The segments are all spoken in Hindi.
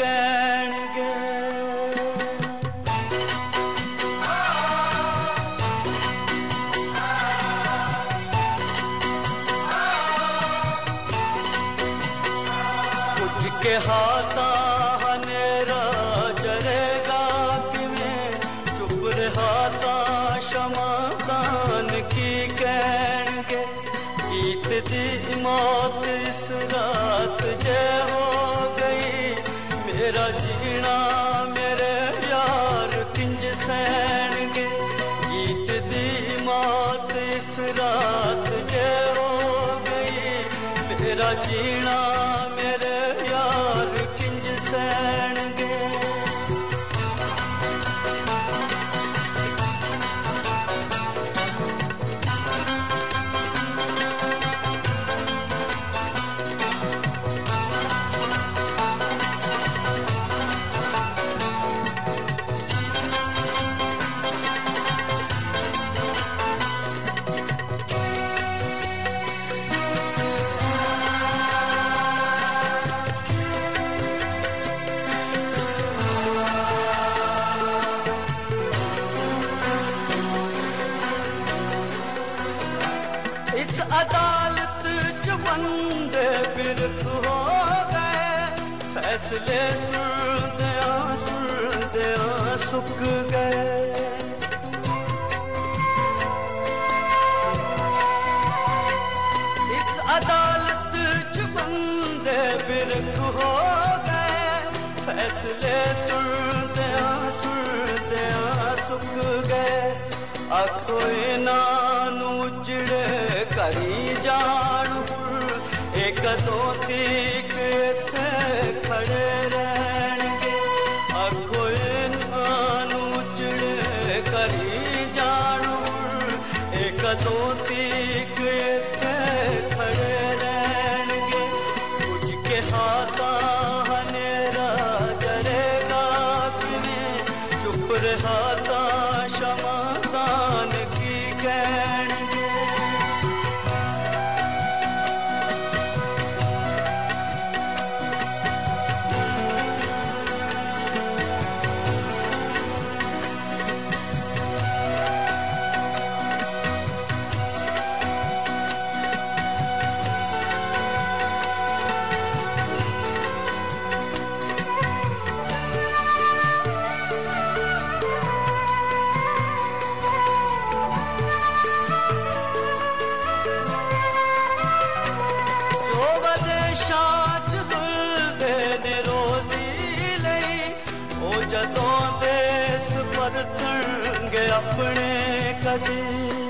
कहणगे। कुछ के हाथा हनेरा जरेगा किवें, चुप रहाता शमादान की कहणगे। गीत दी मौत इस रात जे हो गई, मेरा जीना मेरे यार किंज सहणगे। गीत दी मौत इस रात जे हो गई, मेरा जीना मेरे यार किंज सहणगे। इस अदालत च बंदे बिरख हो गए, फैसले सुनदे सुक गए। इस अदालत च बंदे बिरख हो गए, फैसले सुनदे सुक गए। आखो इनानू उजड़े करी जान, एक दो तीक इत्थे खड़े रहणगे। आखो इनानू उजड़े करी जान, एक दो तीक इत्थे खड़े रहणगे। कुछ के हाथा हनेरा जरेगा किवें, चुप रहाता शमादान की कहणगे। जदों देश परतणगे अपने कदी,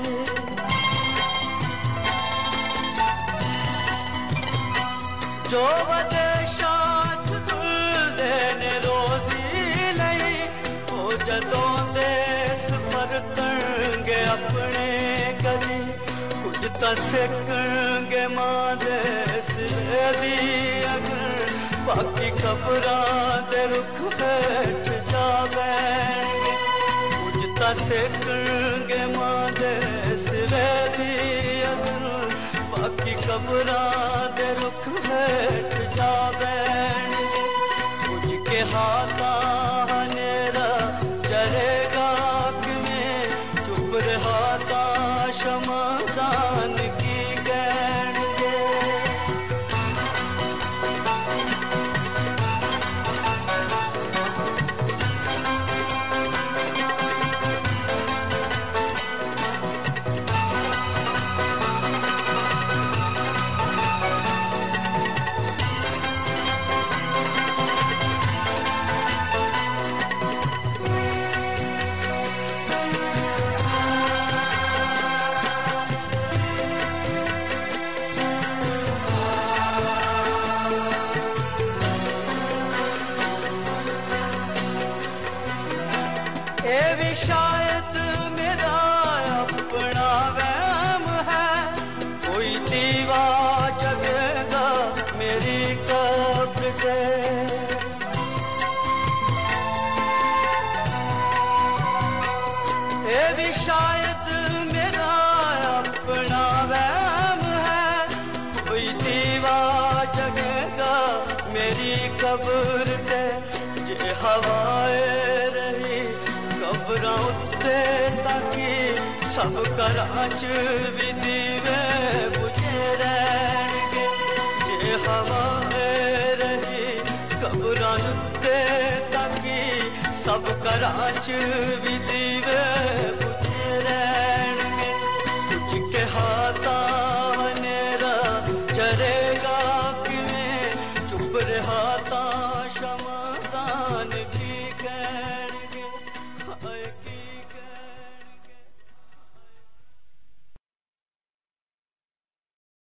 जो विदेशां च तुलदे ने रोजी लई, ओ जदों देश परतणगे अपने कदी। कुछ तां सिखणगे मां दे सिरे दी अगर, बाकी खबरां दे रुख हेठ जा बैणगे। कुछ तां सिखणगे मां दे सिरे दी अगर, बाकी खबरां दे रुख हेठ जा बैणगे। कुछ के हाथा हनेरा जरेगा किवें, चुप रहाता शमादान की कहणगे। कब्र पे सब कराच भी दीवे बुझे रहणगे जे हवा रही कबरां उत्ते ताकि सब कराच भी